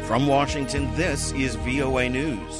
From Washington, this is VOA News.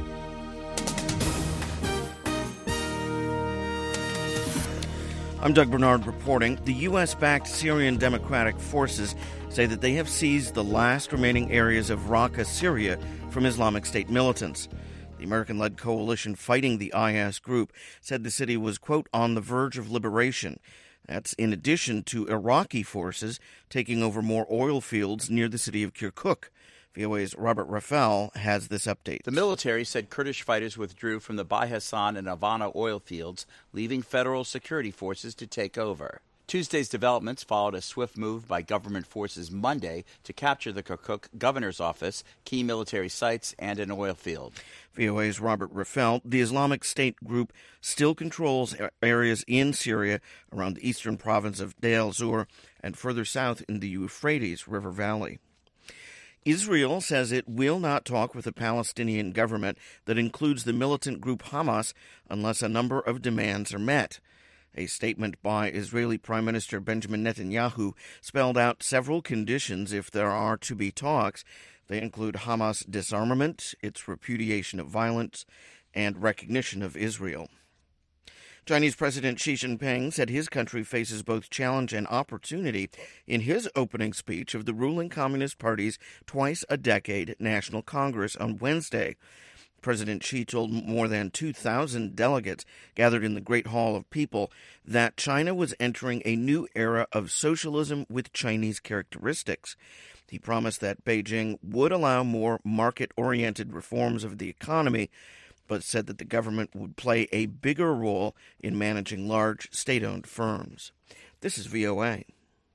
I'm Doug Bernard reporting. The U.S.-backed Syrian Democratic Forces say that they have seized the last remaining areas of Raqqa, Syria, from Islamic State militants. The American-led coalition fighting the IS group said the city was, quote, on the verge of liberation. That's in addition to Iraqi forces taking over more oil fields near the city of Kirkuk. VOA's Robert Rafael has this update. The military said Kurdish fighters withdrew from the Bahassan and Havana oil fields, leaving federal security forces to take over. Tuesday's developments followed a swift move by government forces Monday to capture the Kirkuk governor's office, key military sites, and an oil field. VOA's Robert Rafael. The Islamic State group still controls areas in Syria around the eastern province of Deir ez-Zor and further south in the Euphrates River Valley. Israel says it will not talk with the Palestinian government that includes the militant group Hamas unless a number of demands are met. A statement by Israeli Prime Minister Benjamin Netanyahu spelled out several conditions if there are to be talks. They include Hamas disarmament, its repudiation of violence, and recognition of Israel. Chinese President Xi Jinping said his country faces both challenge and opportunity in his opening speech of the ruling Communist Party's twice-a-decade National Congress on Wednesday. President Xi told more than 2,000 delegates gathered in the Great Hall of People that China was entering a new era of socialism with Chinese characteristics. He promised that Beijing would allow more market-oriented reforms of the economy, but said that the government would play a bigger role in managing large state-owned firms. This is VOA.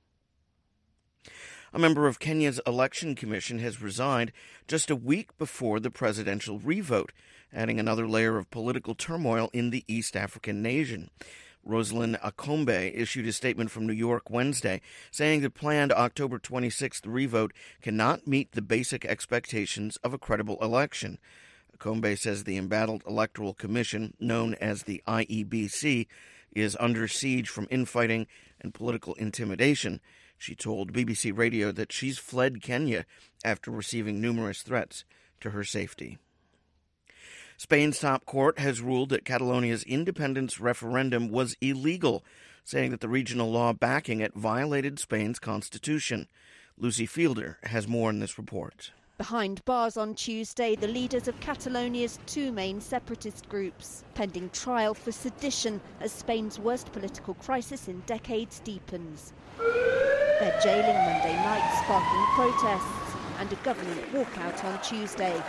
A member of Kenya's election commission has resigned just a week before the presidential revote, adding another layer of political turmoil in the East African nation. Rosalind Akombe issued a statement from New York Wednesday saying the planned October 26th revote cannot meet the basic expectations of a credible election. Akombe says the embattled Electoral Commission, known as the IEBC, is under siege from infighting and political intimidation. She told BBC Radio that she's fled Kenya after receiving numerous threats to her safety. Spain's top court has ruled that Catalonia's independence referendum was illegal, saying that the regional law backing it violated Spain's constitution. Lucy Fielder has more in this report. Behind bars on Tuesday, the leaders of Catalonia's two main separatist groups, pending trial for sedition as Spain's worst political crisis in decades deepens. They're jailing Monday night, sparking protests and a government walkout on Tuesday.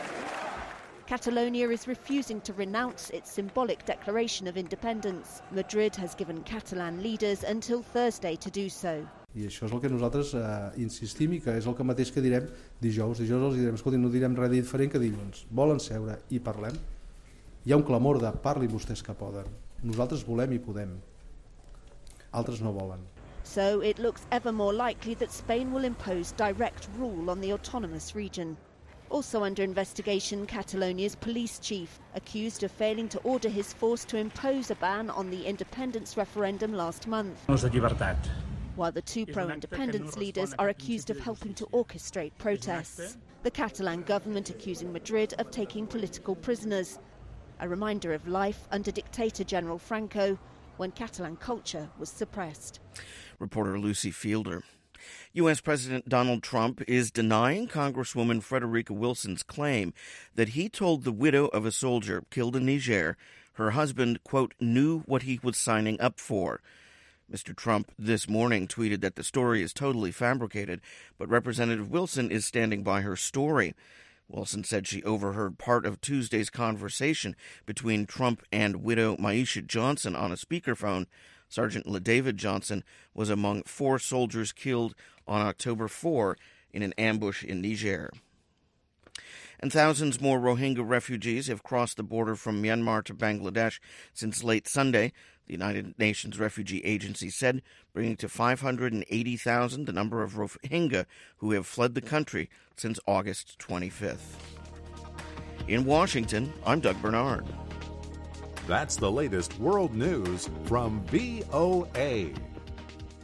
Catalonia is refusing to renounce its symbolic declaration of independence. Madrid has given Catalan leaders until Thursday to do so. I això és el que nosaltres insistim i que és el que mateix que direm dijous. Dijous els direm, escolti, no direm res diferent que dilluns. Volen seure i parlem? Hi ha un clamor de parli vostès que poden. Nosaltres volem i podem. Altres no volen. So it looks ever more likely that Spain will impose direct rule on the autonomous region. Also under investigation, Catalonia's police chief, accused of failing to order his force to impose a ban on the independence referendum last month. While the two pro-independence leaders are accused of helping to orchestrate protests. The Catalan government accusing Madrid of taking political prisoners. A reminder of life under dictator General Franco when Catalan culture was suppressed. Reporter Lucy Fielder. U.S. President Donald Trump is denying Congresswoman Frederica Wilson's claim that he told the widow of a soldier killed in Niger her husband, quote, knew what he was signing up for. Mr. Trump this morning tweeted that the story is totally fabricated, but Representative Wilson is standing by her story. Wilson said she overheard part of Tuesday's conversation between Trump and widow Maisha Johnson on a speakerphone. Sergeant LaDavid Johnson was among 4 soldiers killed on October 4 in an ambush in Niger. And thousands more Rohingya refugees have crossed the border from Myanmar to Bangladesh since late Sunday, the United Nations Refugee Agency said, bringing to 580,000 the number of Rohingya who have fled the country since August 25th. In Washington, I'm Doug Bernard. That's the latest world news from VOA.